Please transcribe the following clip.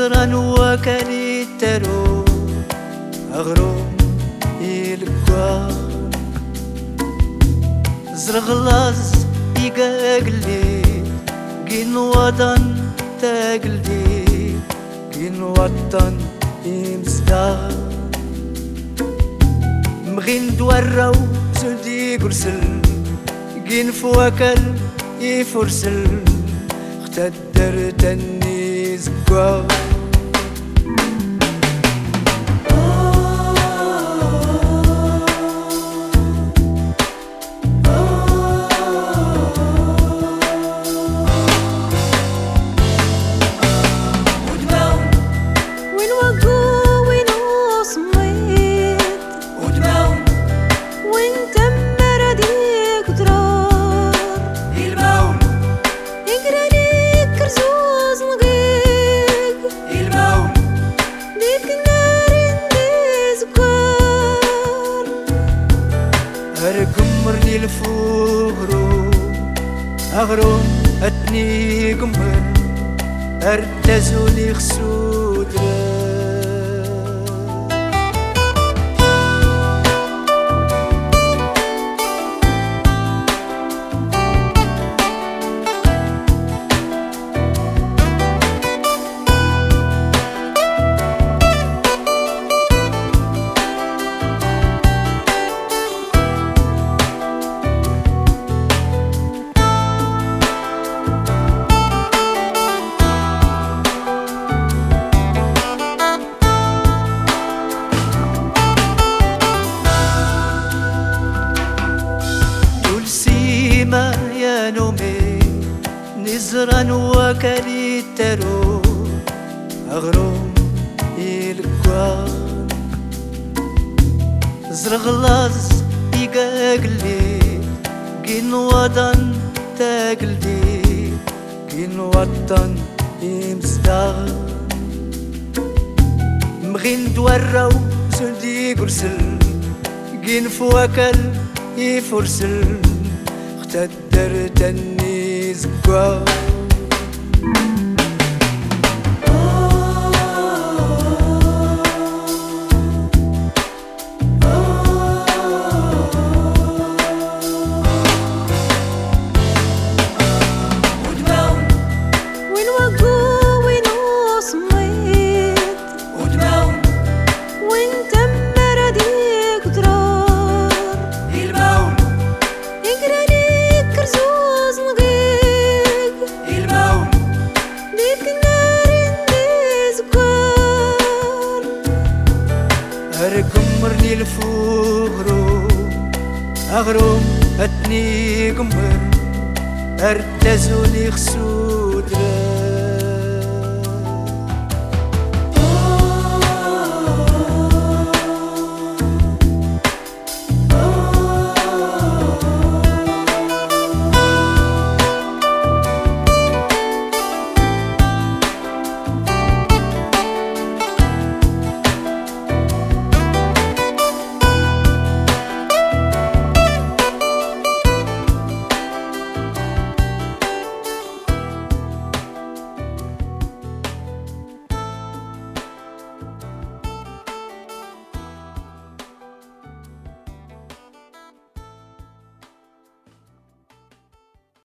نزران وكالي ترو أغروم يلقى زرغلاز يقاقلي قين وطن تاقلي قين وطن يمسدا مغين دوراو زندي قرسل قين فوكل يفرسل اختدر تني زقا قمرني الفغرو أغرو أتني قمر أرتزوني خسودرا يا نومي نزران وكالي ترو أغروم يلقوان زرغلاز يقاقلي قين وطن تاقلي قين وطن يمسدا مغين دوراو زندي قرسل قين فوكل يفرسل اختدر تني زقا قمرني الفغرو أغروم أتني قمر أرتزوني خسو